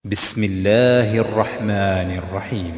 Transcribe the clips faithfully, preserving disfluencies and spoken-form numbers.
بسم الله الرحمن الرحيم.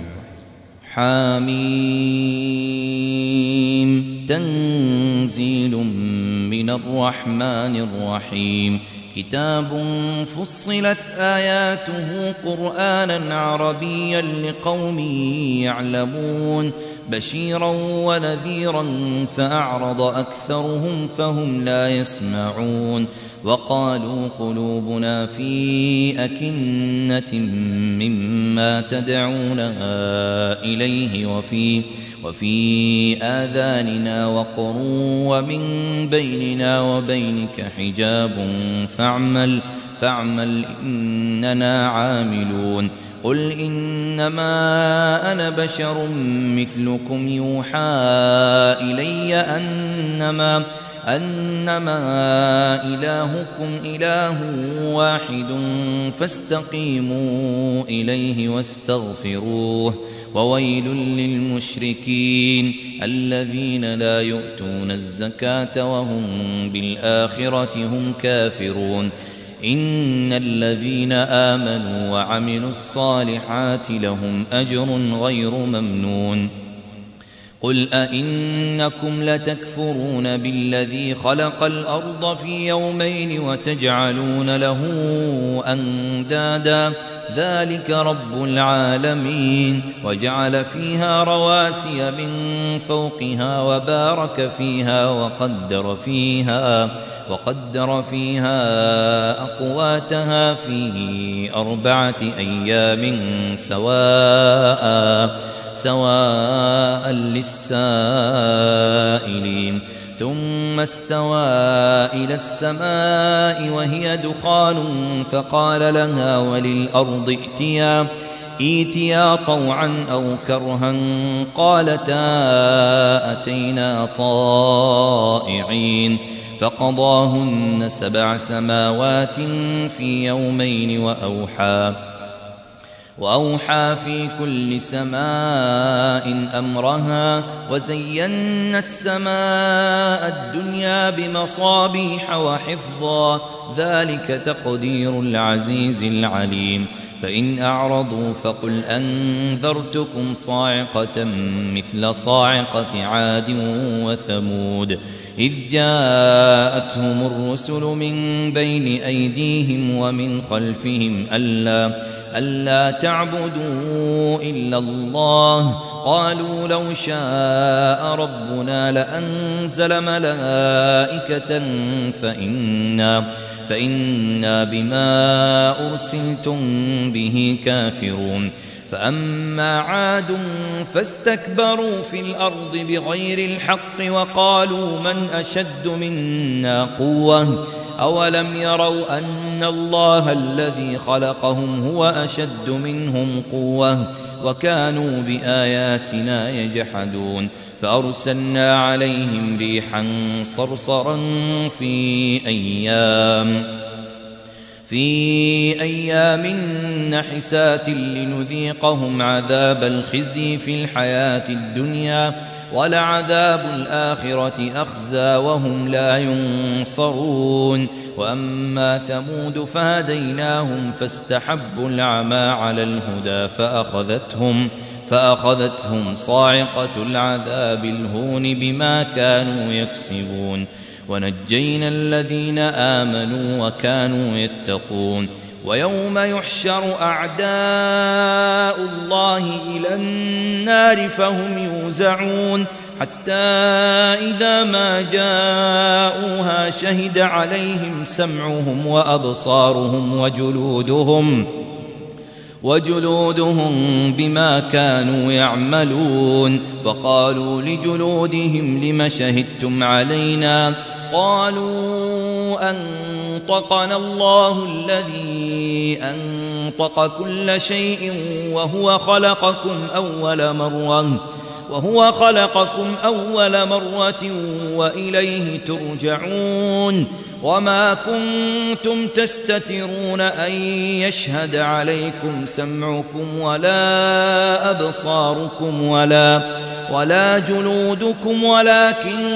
حميم تنزيل من الرحمن الرحيم. كتاب فصلت آياته قرآنا عربيا لقوم يعلمون بشيرا ونذيرا فأعرض أكثرهم فهم لا يسمعون. وقالوا قلوبنا في أكنة مما تدعوننا إليه وفي, وفي آذاننا وقر ومن بيننا وبينك حجاب فاعمل, فاعمل إننا عاملون. قل إنما أنا بشر مثلكم يوحى إلي أنما أنما إلهكم إله واحد فاستقيموا إليه واستغفروه. وويل للمشركين الذين لا يؤتون الزكاة وهم بالآخرة هم كافرون. إن الذين آمنوا وعملوا الصالحات لهم أجر غير ممنون. قل أئنكم لتكفرون بالذي خلق الأرض في يومين وتجعلون له أندادا ذلك رب العالمين. وجعل فيها رواسي من فوقها وبارك فيها وقدر فيها وقدر فيها أقواتها في أربعة أيام سواء سواء للسائلين. ثم استوى إلى السماء وهي دخان فقال لها وللأرض ائتيا ائتيا طوعا أو كرها قالتا أتينا طائعين. فقضاهن سبع سماوات في يومين وأوحى وأوحى في كل سماء أمرها وزينا السماء الدنيا بمصابيح وحفظا ذلك تقدير العزيز العليم. فإن أعرضوا فقل أنذرتكم صاعقة مثل صاعقة عاد وثمود إذ جاءتهم الرسل من بين أيديهم ومن خلفهم ألا ألا تعبدوا إلا الله قالوا لو شاء ربنا لأنزل ملائكة فإنا, فإنا بما أرسلتم به كافرون. فأما عاد فاستكبروا في الأرض بغير الحق وقالوا من أشد منا قوة أولم يروا أن الله الذي خلقهم هو أشد منهم قوة وكانوا بآياتنا يجحدون. فأرسلنا عليهم ريحا صرصرا في أيام في أيام نحسات لنذيقهم عذاب الخزي في الحياة الدنيا ولعذاب الآخرة أخزى وهم لا ينصرون. وأما ثمود فهديناهم فاستحبوا العمى على الهدى فأخذتهم, فأخذتهم صاعقة العذاب الهون بما كانوا يكسبون. ونجينا الذين آمنوا وكانوا يتقون. ويوم يحشر أعداء الله إلى النار فهم يوزعون حتى إذا ما جاءوها شهد عليهم سمعهم وأبصارهم وجلودهم وجلودهم بما كانوا يعملون. وقالوا لجلودهم لم شهدتم علينا قالوا أنطقنا الله الذي أنطق كل شيء وهو خلقكم أول مرة وهو خلقكم أول مرة وإليه ترجعون. وما كنتم تستترون أن يشهد عليكم سمعكم ولا أبصاركم ولا ولا جلودكم ولكن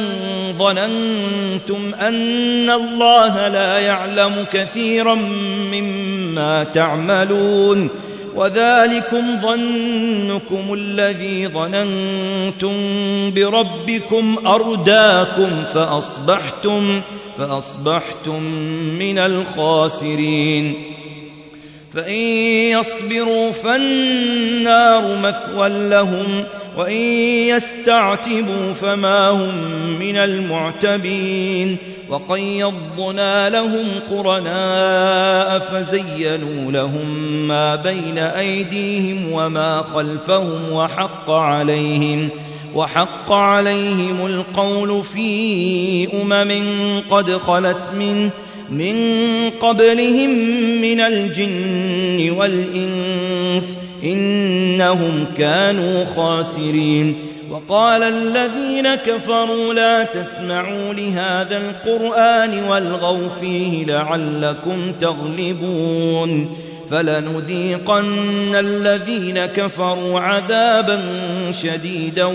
ظننتم أن الله لا يعلم كثيرا مما ما تعملون وذلكم ظنكم الذي ظننتم بربكم أرداكم فأصبحتم, فأصبحتم من الخاسرين فإن يصبروا فالنار مثوى لهم وإن يستعتبوا فما هم من المعتبين وقيضنا لهم قرناء فزينوا لهم ما بين أيديهم وما خلفهم وحق عليهم وحق عليهم القول في أمم قد خلت من من قبلهم من الجن والإنس إنهم كانوا خاسرين وقال الذين كفروا لا تسمعوا لهذا القرآن والغوا فيه لعلكم تغلبون فلنذيقن الذين كفروا عذابا شديدا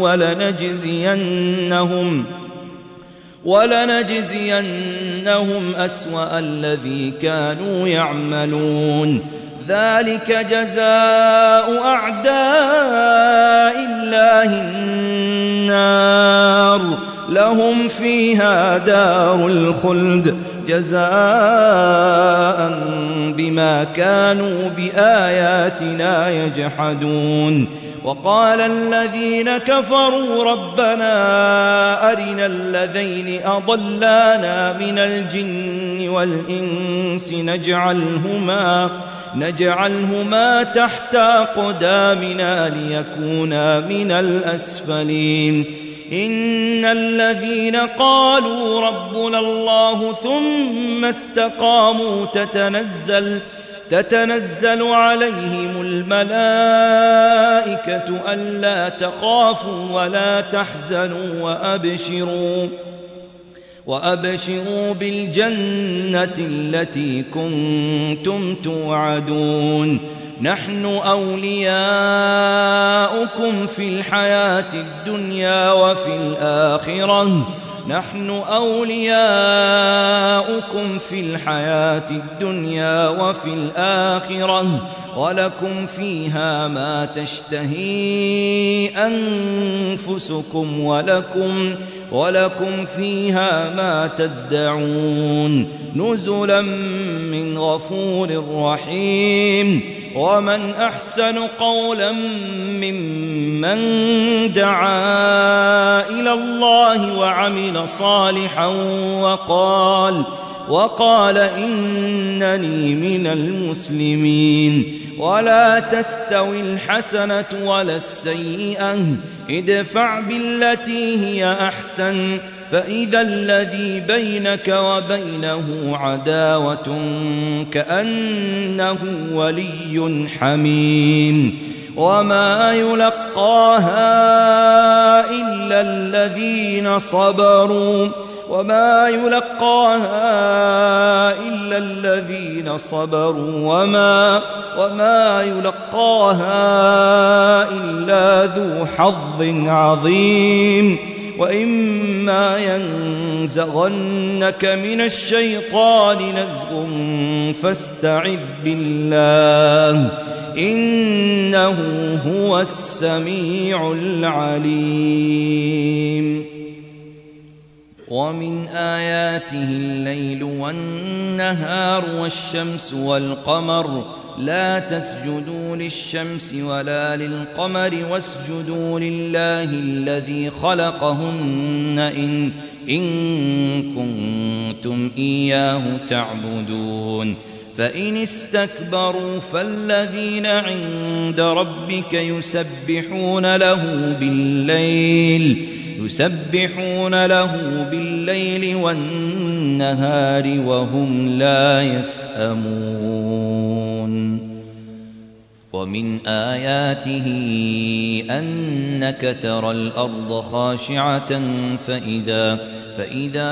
ولنجزينهم ولنجزينهم أسوأ الذي كانوا يعملون ذلك جزاء أعداء الله النار لهم فيها دار الخلد جزاء بما كانوا بآياتنا يجحدون وقال الذين كفروا ربنا أرنا الذين أضلانا من الجن والإنس نجعلهما نجعلهما تحت أقدامنا ليكونا من الأسفلين إن الذين قالوا ربنا الله ثم استقاموا تتنزل تتنزل عليهم الملائكة ألا تخافوا ولا تحزنوا وأبشروا وأبشروا بالجنة التي كنتم توعدون نحن أولياؤكم في الحياة الدنيا وفي الآخرة نحن أولياؤكم في الحياة الدنيا وفي الآخرة ولكم فيها ما تشتهي أنفسكم ولكم ولكم فيها ما تدعون نزلا من غفور رحيم ومن أحسن قولا ممن دعا إلى الله وعمل صالحا وقال وقال إنني من المسلمين ولا تستوي الحسنة ولا السيئة ادفع بالتي هي أحسن فإذا الذي بينك وبينه عداوة كأنه ولي حميم وما يلقاها إلا الذين صبروا وما يلقاها إلا الذين صبروا وما وما يلقاها إلا ذو حظ عظيم وإما ينزغنك من الشيطان نزغ فاستعذ بالله إنه هو السميع العليم ومن آياته الليل والنهار والشمس والقمر لا تسجدوا للشمس ولا للقمر واسجدوا لله الذي خلقهن إن, إن كنتم إياه تعبدون فإن استكبروا فالذين عند ربك يسبحون له بالليل يسبحون له بالليل والنهار وهم لا يسأمون ومن آياته أنك ترى الأرض خاشعة فإذا فإذا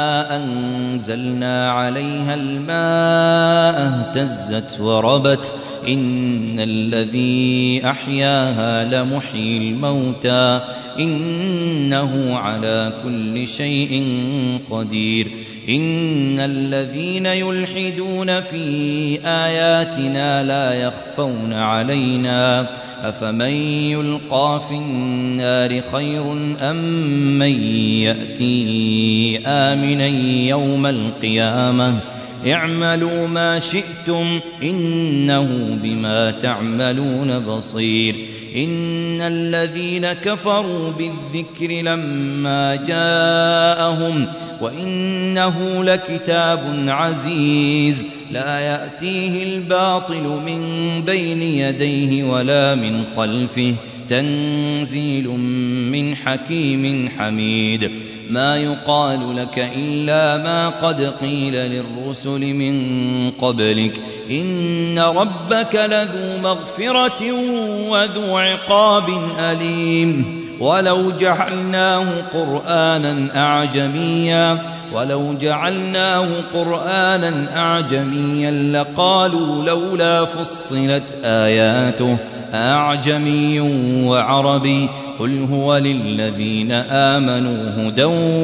أنزلنا عليها الماء اهتزت وربت إن الذي أحياها لمحيي الموتى إنه على كل شيء قدير إن الذين يلحدون في آياتنا لا يخفون علينا أفمن يلقى في النار خير أم من يأتي آمنا يوم القيامة اعملوا ما شئتم إنه بما تعملون بصير إن الذين كفروا بالذكر لما جاءهم وإنه لكتاب عزيز لا يأتيه الباطل من بين يديه ولا من خلفه تنزيل من حكيم حميد ما يقال لك إلا ما قد قيل للرسل من قبلك إن ربك لذو مغفرة وذو عقاب أليم ولو جعلناه قرآنا أعجميا ولو جعلناه قرآنا أعجميا لقالوا لولا فصلت آياته أعجمي وعربي قل هو للذين آمنوا هدى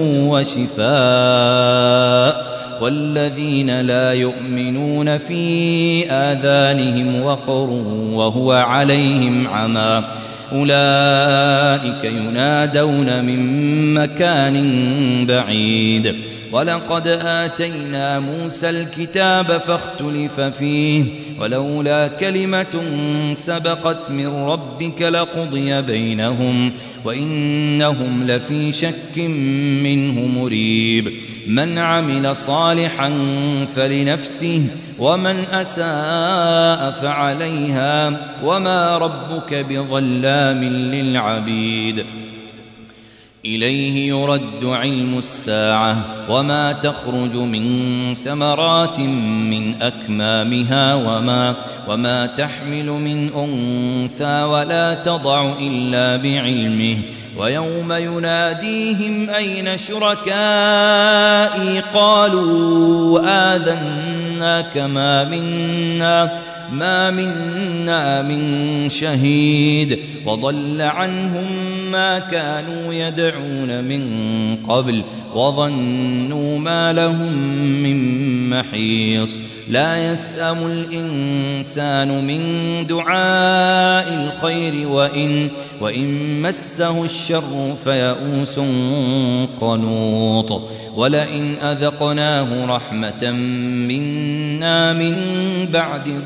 وشفاء والذين لا يؤمنون في آذانهم وقر وهو عليهم عمى أولئك ينادون من مكان بعيد ولقد آتينا موسى الكتاب فاختلف فيه ولولا كلمة سبقت من ربك لقضي بينهم وإنهم لفي شك منه مريب من عمل صالحا فلنفسه ومن أساء فعليها وما ربك بظلام للعبيد إليه يرد علم الساعة وما تخرج من ثمرات من أكمامها وما, وما تحمل من أنثى ولا تضع إلا بعلمه ويوم يناديهم أين شركائي قالوا آذناك ما منا ما منا من شهيد وضل عنهم ما كانوا يدعون من قبل وظنوا ما لهم من محيص لا يسأم الإنسان من دعاء الخير وإن, وإن مسه الشر فيئوس قنوط ولئن أذقناه رحمة منا من بعد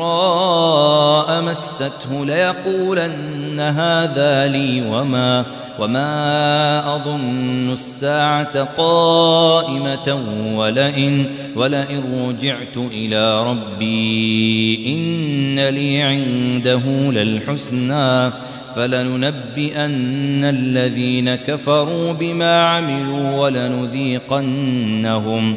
ضراء مسته ليقولن هذا لي وما, وما أظن الساعة قائمة ولئن, ولئن رجعت إلى ربي إن لي عنده للحسنى فلننبئن الذين كفروا بما عملوا ولنذيقنهم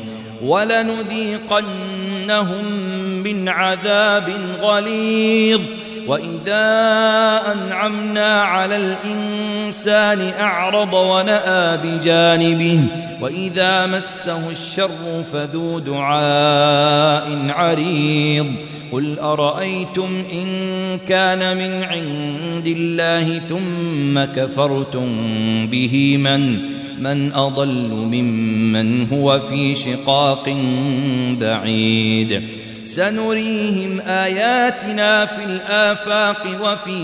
ولنذيقنهم من عذاب غليظ وإذا أنعمنا على الإنسان أعرض ونأى بجانبه وإذا مسه الشر فذو دعاء عريض قل أرأيتم إن كان من عند الله ثم كفرتم به من من أضل ممن هو في شقاق بعيد سنريهم آياتنا في الآفاق وفي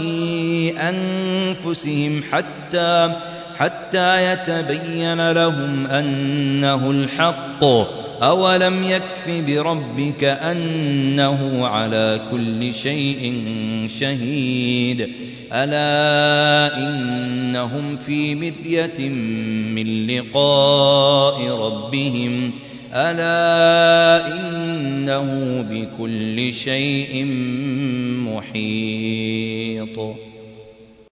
أنفسهم حتى حتى يتبين لهم أنه الحق أولم يكف بربك أنه على كل شيء شهيد ألا إنهم في مرية من لقاء ربهم ألا إنه بكل شيء محيط.